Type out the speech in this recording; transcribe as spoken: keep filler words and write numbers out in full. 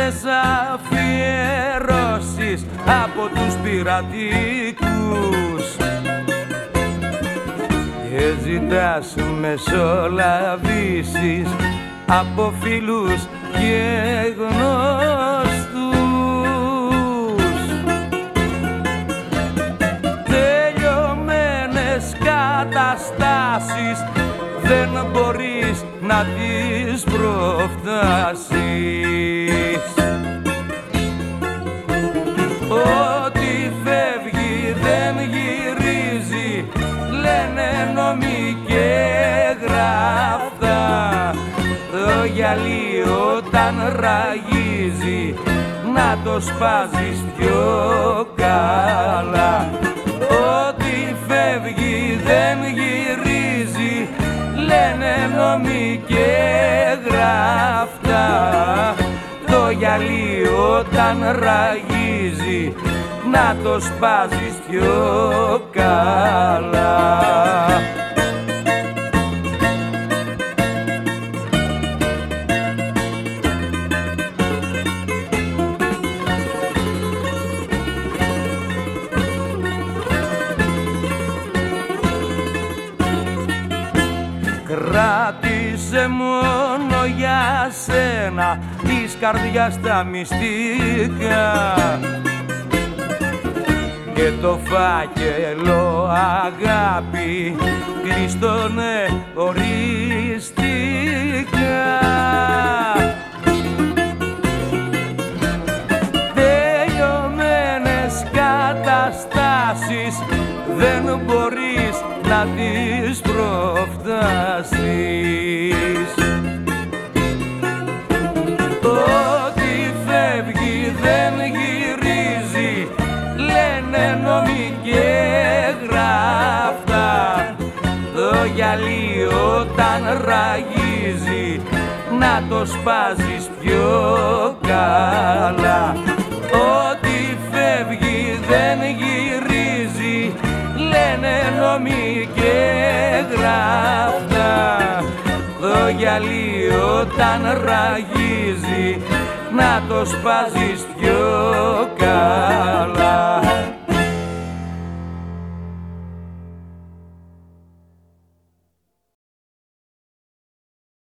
χιλιάδες αφιερώσεις από τους πειρατικούς και ζητάς μεσολαβήσεις από φίλους και γνωστούς. Τελειωμένες καταστάσεις δεν μπορείς να τις προφτάσεις. Ό,τι φεύγει δεν γυρίζει, λένε νόμοι και γραφτά. Το γυαλί όταν ραγίζει να το σπάζεις πιο καλά. Ό,τι φεύγει δεν γυρίζει, λένε νόμοι και γραφτά. Το γυαλί όταν ραγίζει να το σπάζεις πιο καλά. Κράτησε μόνο για σένα της καρδιάς τα μυστικά και το φάκελο αγάπη κλείστονε οριστικά. Τελειωμένες καταστάσεις δεν μπορείς να τις προφτάσεις. Ό,τι φεύγει δεν γυρίζει, λένε νόμοι και γραφτά. Το γυαλί όταν ραγίζει να το σπάζεις πιο καλά. Ό,τι φεύγει δεν γυρίζει, λένε νόμοι και γραφτά. Το γυαλί όταν ραγίζει να το σπάζεις πιο καλά.